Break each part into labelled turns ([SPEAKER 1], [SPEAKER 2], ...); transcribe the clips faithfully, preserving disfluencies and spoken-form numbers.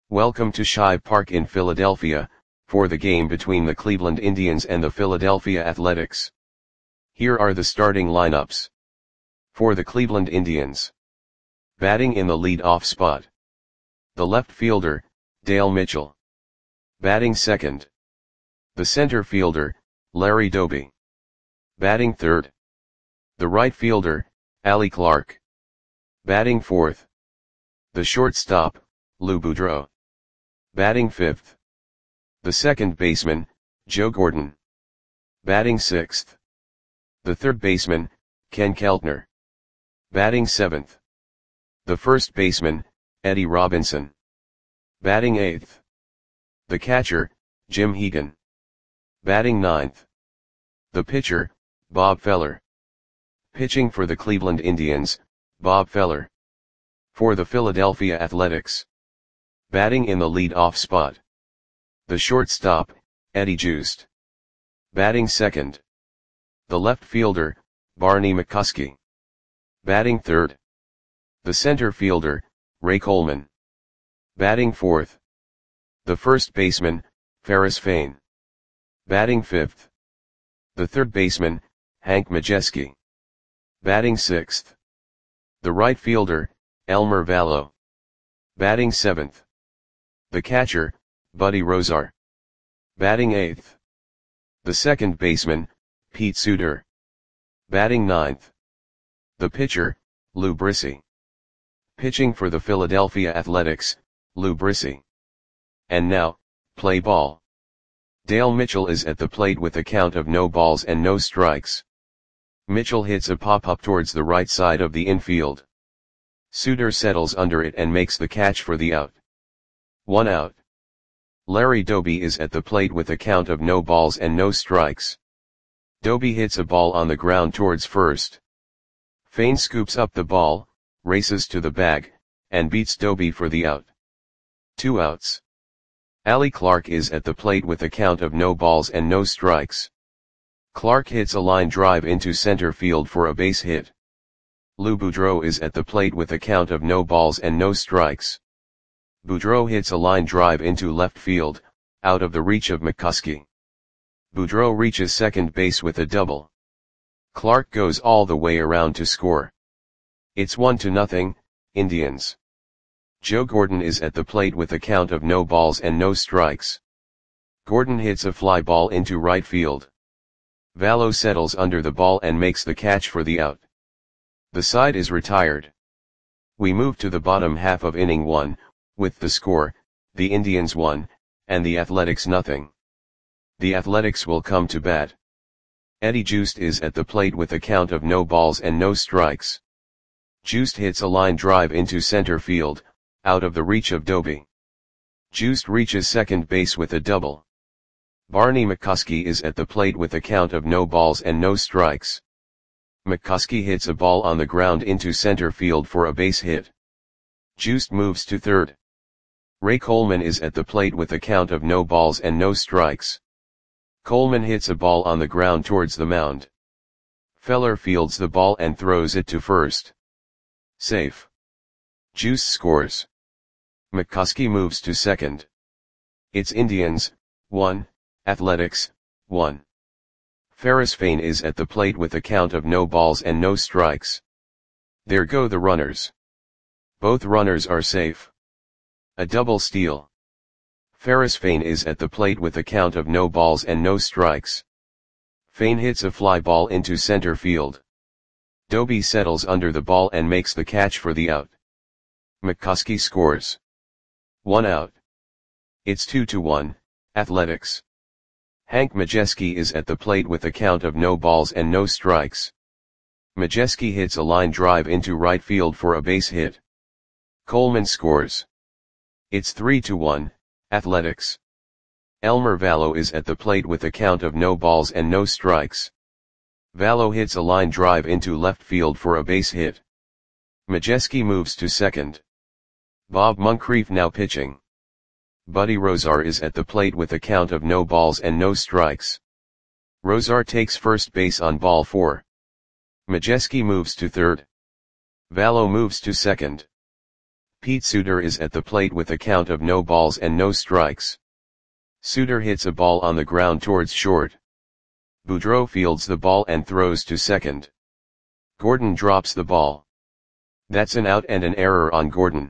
[SPEAKER 1] Welcome to Shive Park in Philadelphia, for the game between the Cleveland Indians and the Philadelphia Athletics. Here are the starting lineups. For the Cleveland Indians. Batting in the lead-off spot. The left fielder, Dale Mitchell. Batting second. The center fielder, Larry Doby. Batting third. The right fielder, Allie Clark. Batting fourth. The shortstop, Lou Boudreau. Batting fifth. The second baseman, Joe Gordon. Batting sixth. The third baseman, Ken Keltner. Batting seventh. The first baseman, Eddie Robinson. Batting eighth. The catcher, Jim Hegan. Batting ninth. The pitcher, Bob Feller. Pitching for the Cleveland Indians, Bob Feller. For the Philadelphia Athletics. Batting in the lead-off spot. The shortstop, Eddie Joost. Batting second. The left fielder, Barney McCuskey. Batting third. The center fielder, Ray Coleman. Batting fourth. The first baseman, Ferris Fain. Batting fifth. The third baseman, Hank Majeski. Batting sixth. The right fielder, Elmer Vallow. Batting seventh. The catcher, Buddy Rozar. Batting eighth. The second baseman, Pete Suter. Batting ninth. The pitcher, Lou Brissy. Pitching for the Philadelphia Athletics, Lou Brissy. And now, play ball. Dale Mitchell is at the plate with a count of no balls and no strikes. Mitchell hits a pop-up towards the right side of the infield. Suter settles under it and makes the catch for the out. One out. Larry Doby is at the plate with a count of no balls and no strikes. Doby hits a ball on the ground towards first. Fain scoops up the ball, races to the bag, and beats Doby for the out. Two outs. Allie Clark is at the plate with a count of no balls and no strikes. Clark hits a line drive into center field for a base hit. Lou Boudreau is at the plate with a count of no balls and no strikes. Boudreau hits a line drive into left field, out of the reach of McCuskey. Boudreau reaches second base with a double. Clark goes all the way around to score. It's one to nothing, Indians. Joe Gordon is at the plate with a count of no balls and no strikes. Gordon hits a fly ball into right field. Vallow settles under the ball and makes the catch for the out. The side is retired. We move to the bottom half of inning one, with the score, the Indians one, and the Athletics nothing. The Athletics will come to bat. Eddie Joost is at the plate with a count of no balls and no strikes. Joost hits a line drive into center field, out of the reach of Doby. Joost reaches second base with a double. Barney McCuskey is at the plate with a count of no balls and no strikes. McCuskey hits a ball on the ground into center field for a base hit. Joost moves to third. Ray Coleman is at the plate with a count of no balls and no strikes. Coleman hits a ball on the ground towards the mound. Feller fields the ball and throws it to first. Safe. Joost scores. McCuskey moves to second. It's Indians, one, Athletics, one. Ferris Fain is at the plate with a count of no balls and no strikes. There go the runners. Both runners are safe. A double steal. Ferris Fain is at the plate with a count of no balls and no strikes. Fain hits a fly ball into center field. Doby settles under the ball and makes the catch for the out. McCuskey scores. One out. It's two to one, Athletics. Hank Majeski is at the plate with a count of no balls and no strikes. Majeski hits a line drive into right field for a base hit. Coleman scores. It's three to one, Athletics. Elmer Vallow is at the plate with a count of no balls and no strikes. Vallow hits a line drive into left field for a base hit. Majeski moves to second. Bob Moncrief now pitching. Buddy Rozar is at the plate with a count of no balls and no strikes. Rozar takes first base on ball four. Majeski moves to third. Vallow moves to second. Pete Suter is at the plate with a count of no balls and no strikes. Suter hits a ball on the ground towards short. Boudreau fields the ball and throws to second. Gordon drops the ball. That's an out and an error on Gordon.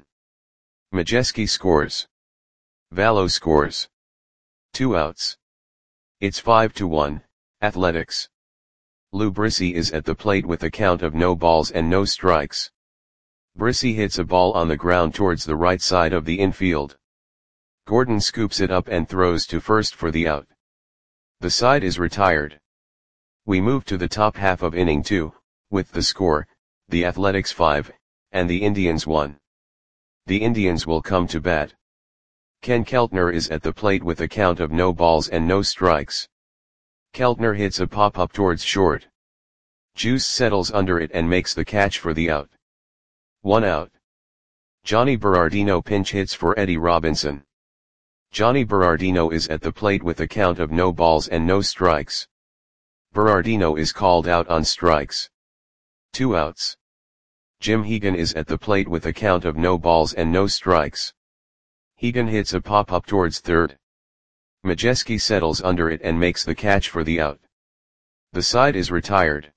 [SPEAKER 1] Majewski scores. Valo scores. Two outs. It's five to one, Athletics. Lou Brissy is at the plate with a count of no balls and no strikes. Brissy hits a ball on the ground towards the right side of the infield. Gordon scoops it up and throws to first for the out. The side is retired. We move to the top half of inning two, with the score, the Athletics five, and the Indians one. The Indians will come to bat. Ken Keltner is at the plate with a count of no balls and no strikes. Keltner hits a pop-up towards short. Juice settles under it and makes the catch for the out. One out. Johnny Berardino pinch hits for Eddie Robinson. Johnny Berardino is at the plate with a count of no balls and no strikes. Berardino is called out on strikes. Two outs. Jim Hegan is at the plate with a count of no balls and no strikes. Hegan hits a pop-up towards third. Majewski settles under it and makes the catch for the out. The side is retired.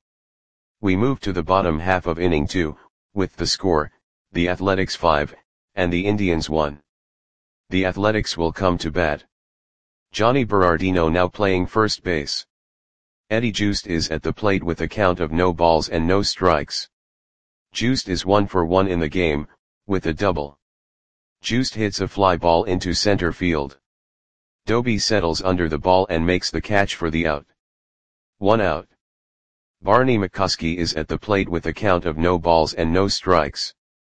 [SPEAKER 1] We move to the bottom half of inning two, with the score, the Athletics five, and the Indians one. The Athletics will come to bat. Johnny Berardino now playing first base. Eddie Juiced is at the plate with a count of no balls and no strikes. Juiced is one for one in the game, with a double. Juiced hits a fly ball into center field. Doby settles under the ball and makes the catch for the out. One out. Barney McCuskey is at the plate with a count of no balls and no strikes.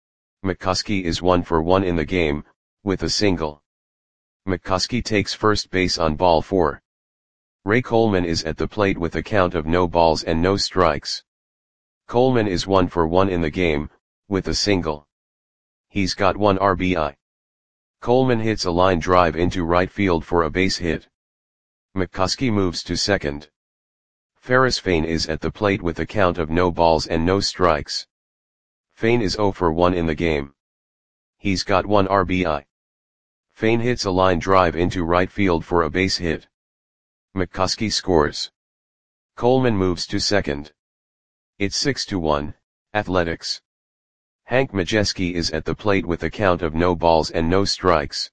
[SPEAKER 1] McCuskey is one for one in the game, with a single. McCuskey takes first base on ball four. Ray Coleman is at the plate with a count of no balls and no strikes. Coleman is one for one in the game, with a single. He's got one R B I. Coleman hits a line drive into right field for a base hit. McCuskey moves to second. Ferris Fain is at the plate with a count of no balls and no strikes. Fain is zero for one in the game. He's got one R B I. Fain hits a line drive into right field for a base hit. McCuskey scores. Coleman moves to second. It's six to one, Athletics. Hank Majewski is at the plate with a count of no balls and no strikes.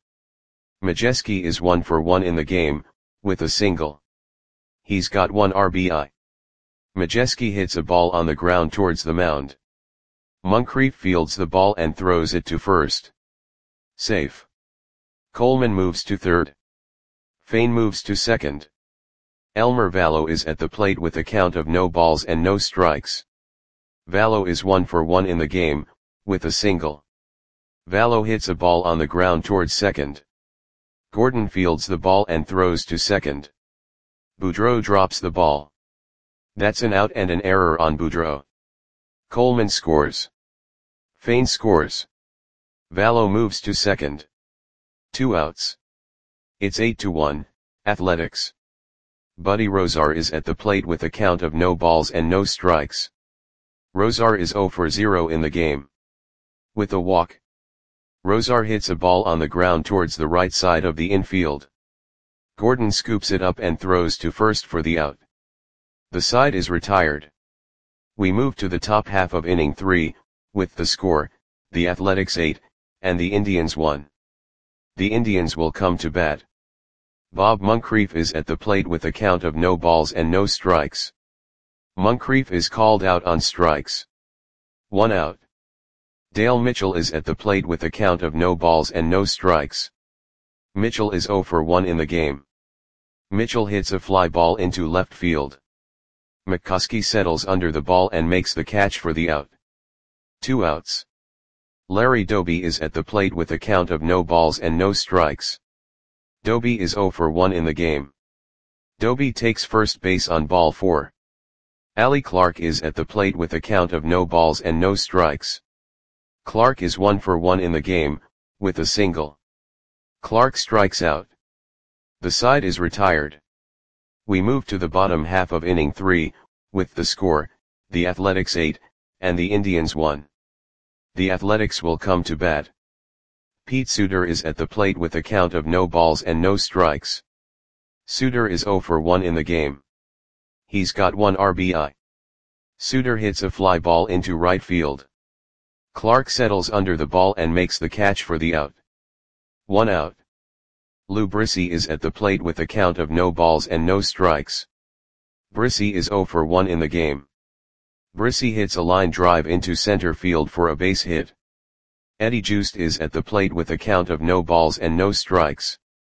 [SPEAKER 1] Majewski is one for one in the game, with a single. He's got one R B I. Majewski hits a ball on the ground towards the mound. Moncrief fields the ball and throws it to first. Safe. Coleman moves to third. Fain moves to second. Elmer Valo is at the plate with a count of no balls and no strikes. Valo is one for one in the game, with a single. Valo hits a ball on the ground towards second. Gordon fields the ball and throws to second. Boudreau drops the ball. That's an out and an error on Boudreau. Coleman scores. Fain scores. Valo moves to second. Two outs. It's eight to one, Athletics. Buddy Rozar is at the plate with a count of no balls and no strikes. Rozar is zero for zero in the game. With a walk. Rozar hits a ball on the ground towards the right side of the infield. Gordon scoops it up and throws to first for the out. The side is retired. We move to the top half of inning three, with the score, the Athletics eight, and the Indians one. The Indians will come to bat. Bob Moncrief is at the plate with a count of no balls and no strikes. Moncrief is called out on strikes. One out. Dale Mitchell is at the plate with a count of no balls and no strikes. Mitchell is zero for one in the game. Mitchell hits a fly ball into left field. McCuskey settles under the ball and makes the catch for the out. Two outs. Larry Doby is at the plate with a count of no balls and no strikes. Doby is zero for one in the game. Doby takes first base on ball four. Allie Clark is at the plate with a count of no balls and no strikes. Clark is one for one in the game, with a single. Clark strikes out. The side is retired. We move to the bottom half of inning three, with the score, the Athletics eight, and the Indians one. The Athletics will come to bat. Pete Suter is at the plate with a count of no balls and no strikes. Suter is zero for one in the game. He's got one R B I. Suter hits a fly ball into right field. Clark settles under the ball and makes the catch for the out. One out. Lou Brissy is at the plate with a count of no balls and no strikes. Brissy is zero for one in the game. Brissy hits a line drive into center field for a base hit. Eddie Joost is at the plate with a count of no balls and no strikes.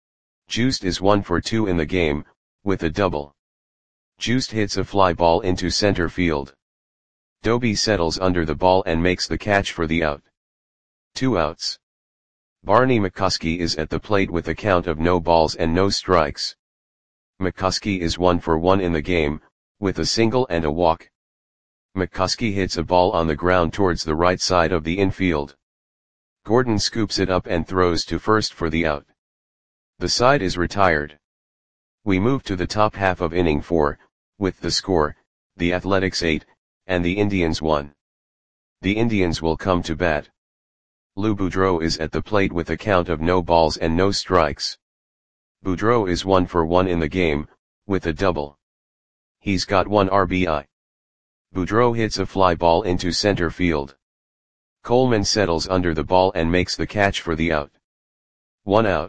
[SPEAKER 1] Joost is one for two in the game, with a double. Joost hits a fly ball into center field. Doby settles under the ball and makes the catch for the out. Two outs. Barney McCuskey is at the plate with a count of no balls and no strikes. McCuskey is one for one in the game, with a single and a walk. McCuskey hits a ball on the ground towards the right side of the infield. Gordon scoops it up and throws to first for the out. The side is retired. We move to the top half of inning four, with the score, the Athletics eight, and the Indians one. The Indians will come to bat. Lou Boudreau is at the plate with a count of no balls and no strikes. Boudreau is one for one in the game, with a double. He's got one R B I. Boudreau hits a fly ball into center field. Coleman settles under the ball and makes the catch for the out. One out.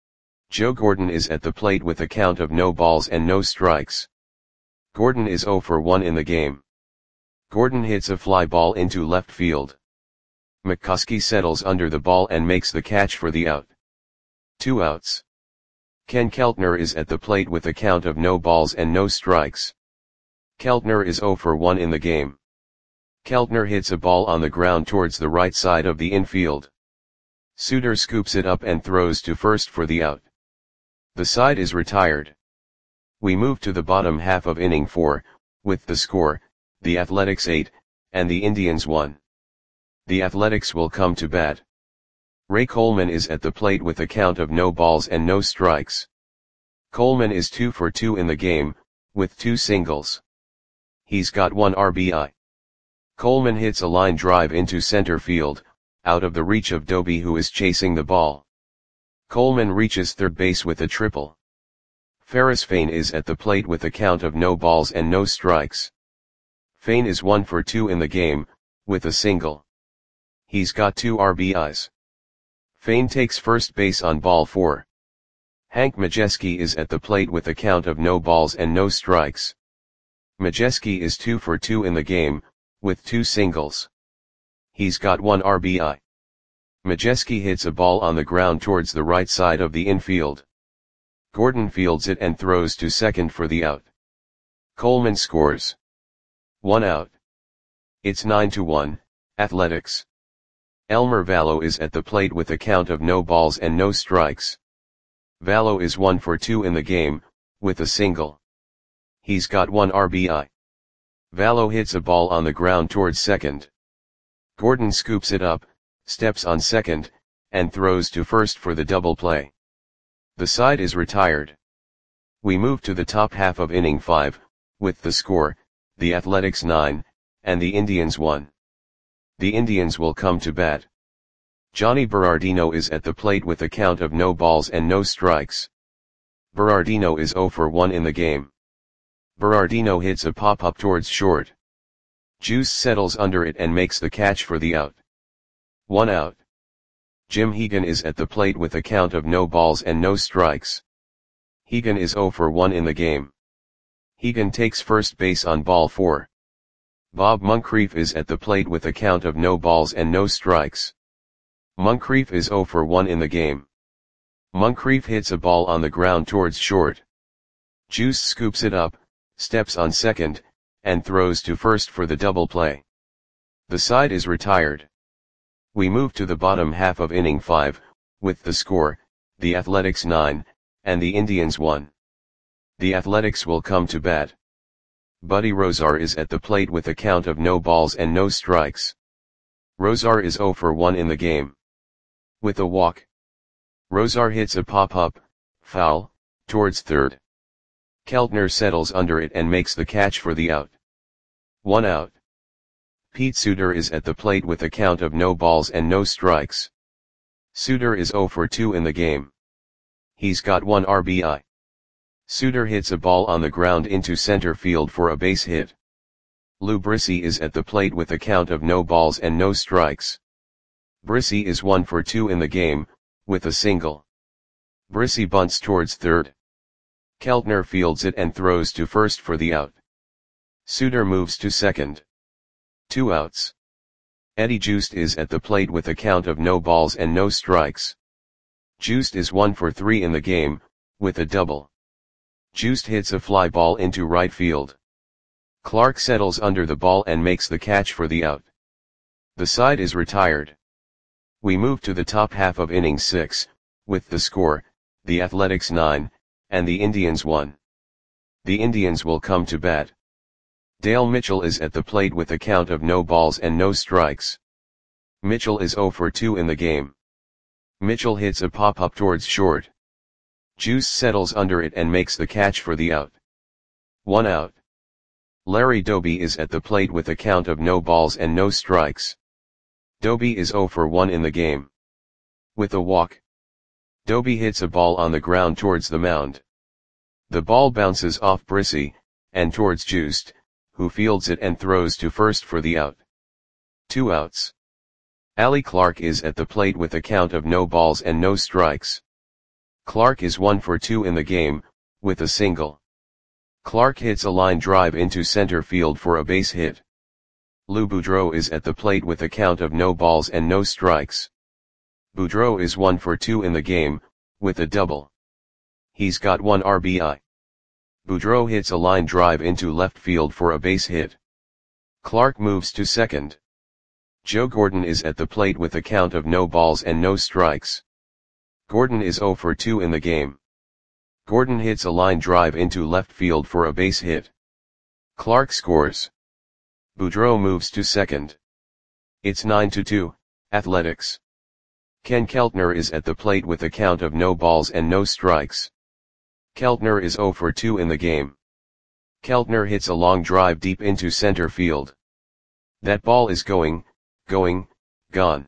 [SPEAKER 1] Joe Gordon is at the plate with a count of no balls and no strikes. Gordon is zero for one in the game. Gordon hits a fly ball into left field. McCuskey settles under the ball and makes the catch for the out. Two outs. Ken Keltner is at the plate with a count of no balls and no strikes. Keltner is zero for one in the game. Keltner hits a ball on the ground towards the right side of the infield. Suter scoops it up and throws to first for the out. The side is retired. We move to the bottom half of inning four, with the score, the Athletics eight, and the Indians one. The Athletics will come to bat. Ray Coleman is at the plate with a count of no balls and no strikes. Coleman is two for two in the game, with two singles. He's got one R B I. Coleman hits a line drive into center field, out of the reach of Doby, who is chasing the ball. Coleman reaches third base with a triple. Ferris Fain is at the plate with a count of no balls and no strikes. Fain is one for two in the game, with a single. He's got two R B Is. Fain takes first base on ball four. Hank Majeski is at the plate with a count of no balls and no strikes. Majeski is two for two in the game, with two singles. He's got one R B I. Majeski hits a ball on the ground towards the right side of the infield. Gordon fields it and throws to second for the out. Coleman scores. One out. It's nine to one, Athletics. Elmer Vallo is at the plate with a count of no balls and no strikes. Vallo is one for two in the game, with a single. He's got one R B I. Vallo hits a ball on the ground towards second. Gordon scoops it up, steps on second, and throws to first for the double play. The side is retired. We move to the top half of inning five, with the score, the Athletics nine, and the Indians one. The Indians will come to bat. Johnny Berardino is at the plate with a count of no balls and no strikes. Berardino is zero for one in the game. Berardino hits a pop-up towards short. Juice settles under it and makes the catch for the out. One out. Jim Hegan is at the plate with a count of no balls and no strikes. Hegan is zero for one in the game. Hegan takes first base on ball four. Bob Moncrief is at the plate with a count of no balls and no strikes. Moncrief is zero for one in the game. Moncrief hits a ball on the ground towards short. Juice scoops it up, steps on second, and throws to first for the double play. The side is retired. We move to the bottom half of inning five, with the score, the Athletics nine, and the Indians one. The Athletics will come to bat. Buddy Rozar is at the plate with a count of no balls and no strikes. Rozar is zero for one in the game. With a walk. Rozar hits a pop-up, foul, towards third. Keltner settles under it and makes the catch for the out. One out. Pete Suter is at the plate with a count of no balls and no strikes. Suter is zero for two in the game. He's got one R B I. Suter hits a ball on the ground into center field for a base hit. Lou Brissy is at the plate with a count of no balls and no strikes. Brissy is one for two in the game, with a single. Brissy bunts towards third. Keltner fields it and throws to first for the out. Suter moves to second. Two outs. Eddie Joost is at the plate with a count of no balls and no strikes. Joost is one for three in the game, with a double. Joost hits a fly ball into right field. Clark settles under the ball and makes the catch for the out. The side is retired. We move to the top half of inning six, with the score, the Athletics nine, and the Indians one. The Indians will come to bat. Dale Mitchell is at the plate with a count of no balls and no strikes. Mitchell is zero for two in the game. Mitchell hits a pop-up towards short. Juice settles under it and makes the catch for the out. One out. Larry Doby is at the plate with a count of no balls and no strikes. Doby is zero for one in the game. With a walk. Doby hits a ball on the ground towards the mound. The ball bounces off Brissy, and towards Joost, who fields it and throws to first for the out. Two outs. Allie Clark is at the plate with a count of no balls and no strikes. Clark is one for two in the game, with a single. Clark hits a line drive into center field for a base hit. Lou Boudreau is at the plate with a count of no balls and no strikes. Boudreau is one for two in the game, with a double. He's got one R B I. Boudreau hits a line drive into left field for a base hit. Clark moves to second. Joe Gordon is at the plate with a count of no balls and no strikes. Gordon is zero for two in the game. Gordon hits a line drive into left field for a base hit. Clark scores. Boudreau moves to second. It's nine to two, Athletics. Ken Keltner is at the plate with a count of no balls and no strikes. Keltner is zero for two in the game. Keltner hits a long drive deep into center field. That ball is going, going, gone.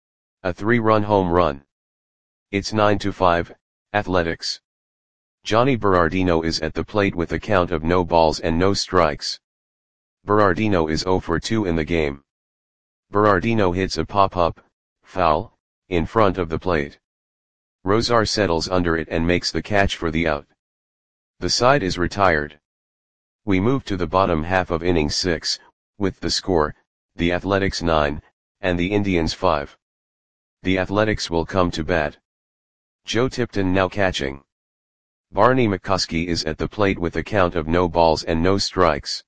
[SPEAKER 1] A three-run home run. It's nine to five, Athletics. Johnny Berardino is at the plate with a count of no balls and no strikes. Berardino is zero for two in the game. Berardino hits a pop-up, foul, in front of the plate. Rosar settles under it and makes the catch for the out. The side is retired. We move to the bottom half of inning six, with the score, the Athletics nine, and the Indians five. The Athletics will come to bat. Joe Tipton now catching. Barney McCuskey is at the plate with a count of no balls and no strikes.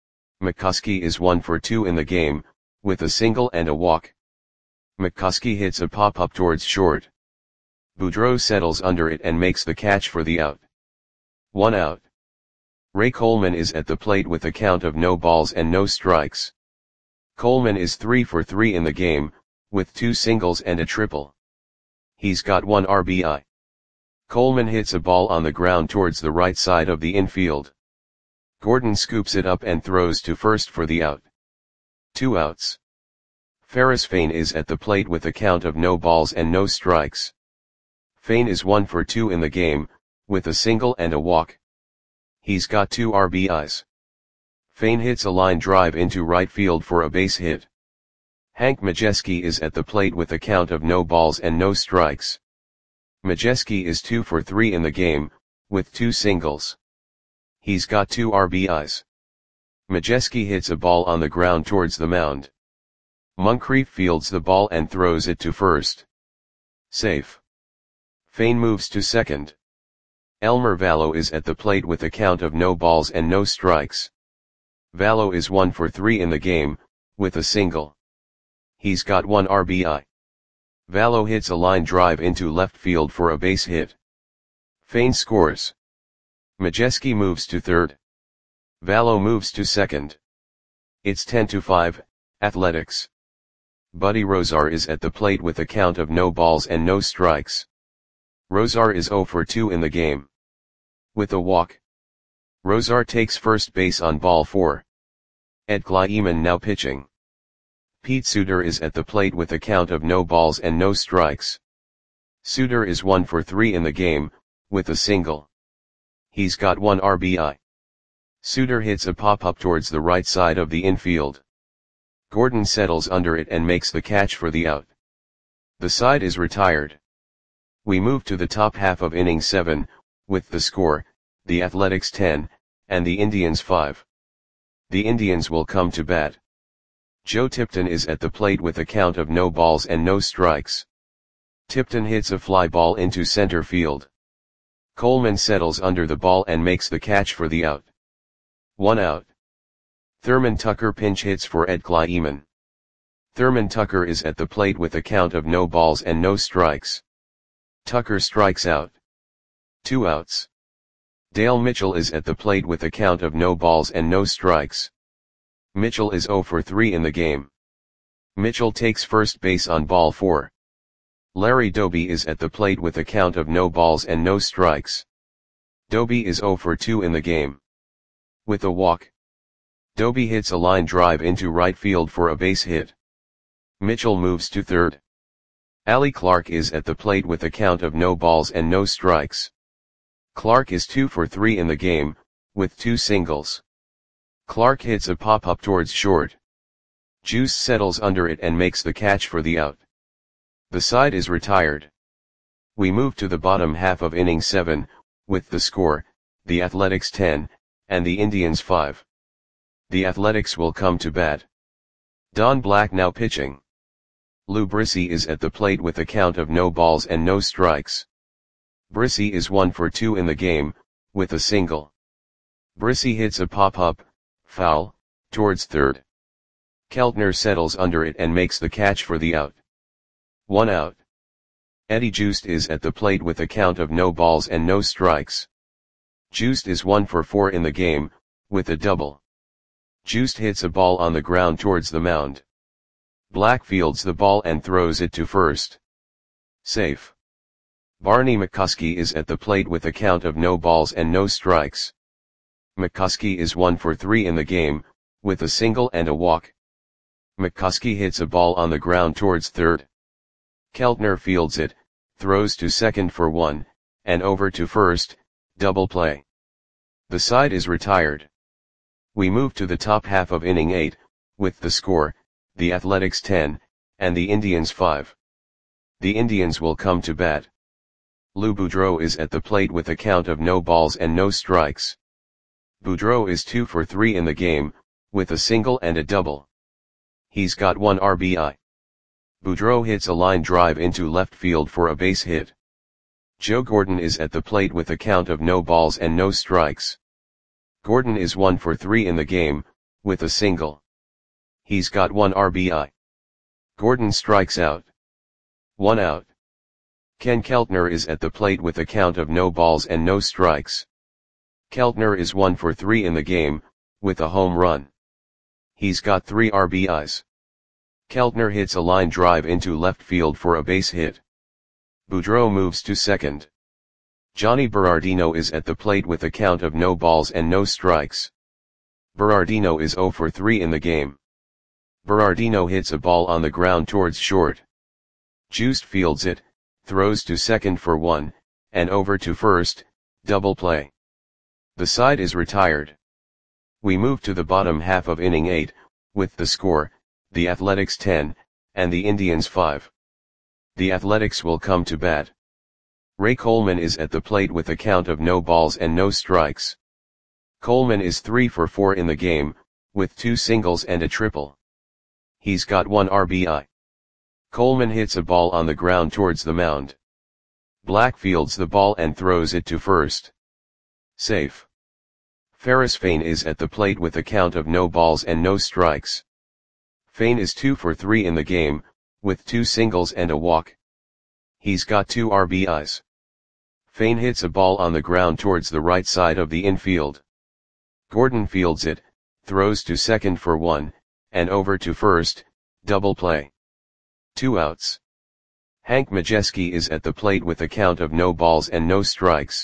[SPEAKER 1] McCuskey is one for two in the game, with a single and a walk. McCuskey hits a pop-up towards short. Boudreau settles under it and makes the catch for the out. One out. Ray Coleman is at the plate with a count of no balls and no strikes. Coleman is three for three in the game, with two singles and a triple. He's got one R B I. Coleman hits a ball on the ground towards the right side of the infield. Gordon scoops it up and throws to first for the out. Two outs. Ferris Fain is at the plate with a count of no balls and no strikes. Fain is one for two in the game, with a single and a walk. He's got two R B Is. Fain hits a line drive into right field for a base hit. Hank Majeski is at the plate with a count of no balls and no strikes. Majeski is two for three in the game, with two singles. He's got two R B Is. Majeski hits a ball on the ground towards the mound. Moncrief fields the ball and throws it to first. Safe. Fain moves to second. Elmer Vallo is at the plate with a count of no balls and no strikes. Vallo is one for three in the game, with a single. He's got one R B I. Vallo hits a line drive into left field for a base hit. Fain scores. Majeski moves to third. Vallo moves to second. It's ten to five, Athletics. Buddy Rosar is at the plate with a count of no balls and no strikes. Rosar is zero for two in the game. With a walk. Rosar takes first base on ball four. Ed Kleiman now pitching. Pete Suter is at the plate with a count of no balls and no strikes. Suter is one for three in the game, with a single. He's got one R B I. Suter hits a pop-up towards the right side of the infield. Gordon settles under it and makes the catch for the out. The side is retired. We move to the top half of inning seven, with the score, the Athletics ten, and the Indians five. The Indians will come to bat. Joe Tipton is at the plate with a count of no balls and no strikes. Tipton hits a fly ball into center field. Coleman settles under the ball and makes the catch for the out. One out. Thurman Tucker pinch hits for Ed Kleiman. Thurman Tucker is at the plate with a count of no balls and no strikes. Tucker strikes out. Two outs. Dale Mitchell is at the plate with a count of no balls and no strikes. Mitchell is zero for three in the game. Mitchell takes first base on ball four. Larry Doby is at the plate with a count of no balls and no strikes. Doby is zero for two in the game. With a walk, Doby hits a line drive into right field for a base hit. Mitchell moves to third. Allie Clark is at the plate with a count of no balls and no strikes. Clark is two for three in the game, with two singles. Clark hits a pop-up towards short. Juice settles under it and makes the catch for the out. The side is retired. We move to the bottom half of inning seven, with the score, the Athletics ten, and the Indians five. The Athletics will come to bat. Don Black now pitching. Lou Brissy is at the plate with a count of no balls and no strikes. Brissy is one for two in the game, with a single. Brissy hits a pop-up, foul, towards third. Keltner settles under it and makes the catch for the out. One out. Eddie Joost is at the plate with a count of no balls and no strikes. Joost is one for four in the game, with a double. Joost hits a ball on the ground towards the mound. Black fields the ball and throws it to first. Safe. Barney McCuskey is at the plate with a count of no balls and no strikes. McCuskey is one for three in the game, with a single and a walk. McCuskey hits a ball on the ground towards third. Keltner fields it, throws to second for one, and over to first, double play. The side is retired. We move to the top half of inning eight, with the score, the Athletics ten, and the Indians five. The Indians will come to bat. Lou Boudreau is at the plate with a count of no balls and no strikes. Boudreau is two for three in the game, with a single and a double. He's got one R B I. Boudreau hits a line drive into left field for a base hit. Joe Gordon is at the plate with a count of no balls and no strikes. Gordon is one for three in the game, with a single. He's got one R B I. Gordon strikes out. One out. Ken Keltner is at the plate with a count of no balls and no strikes. Keltner is one for three in the game, with a home run. He's got three R B Is. Keltner hits a line drive into left field for a base hit. Boudreau moves to second. Johnny Berardino is at the plate with a count of no balls and no strikes. Berardino is zero for three in the game. Berardino hits a ball on the ground towards short. Joost fields it, throws to second for one, and over to first, double play. The side is retired. We move to the bottom half of inning eight, with the score, the Athletics ten, and the Indians five. The Athletics will come to bat. Ray Coleman is at the plate with a count of no balls and no strikes. Coleman is three for four in the game, with two singles and a triple. He's got one R B I. Coleman hits a ball on the ground towards the mound. Black fields the ball and throws it to first. Safe. Ferris Fain is at the plate with a count of no balls and no strikes. Fain is two for three in the game, with two singles and a walk. He's got two R B Is. Fain hits a ball on the ground towards the right side of the infield. Gordon fields it, throws to second for one, and over to first, double play. Two outs. Hank Majeski is at the plate with a count of no balls and no strikes.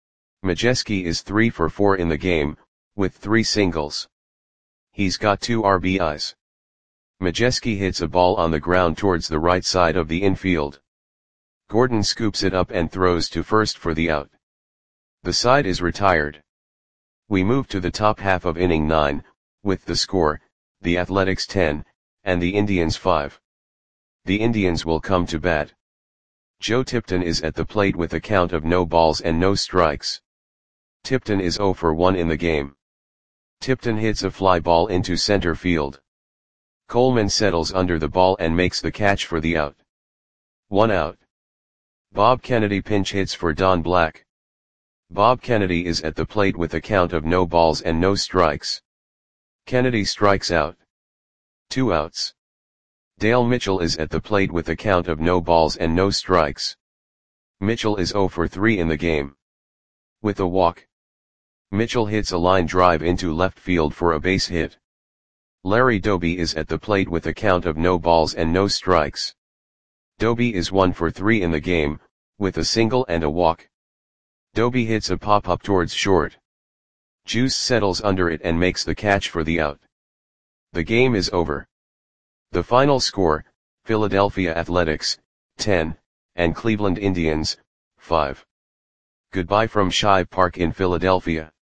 [SPEAKER 1] Majeski is three for four in the game, with three singles. He's got two R B Is. Majeski hits a ball on the ground towards the right side of the infield. Gordon scoops it up and throws to first for the out. The side is retired. We move to the top half of inning nine, with the score, the Athletics ten, and the Indians five. The Indians will come to bat. Joe Tipton is at the plate with a count of no balls and no strikes. Tipton is zero for one in the game. Tipton hits a fly ball into center field. Coleman settles under the ball and makes the catch for the out. One out. Bob Kennedy pinch hits for Don Black. Bob Kennedy is at the plate with a count of no balls and no strikes. Kennedy strikes out. Two outs. Dale Mitchell is at the plate with a count of no balls and no strikes. Mitchell is zero for three in the game. With a walk. Mitchell hits a line drive into left field for a base hit. Larry Doby is at the plate with a count of no balls and no strikes. Doby is one for three in the game, with a single and a walk. Doby hits a pop-up towards short. Juice settles under it and makes the catch for the out. The game is over. The final score, Philadelphia Athletics, ten, and Cleveland Indians, five. Goodbye from Shibe Park in Philadelphia.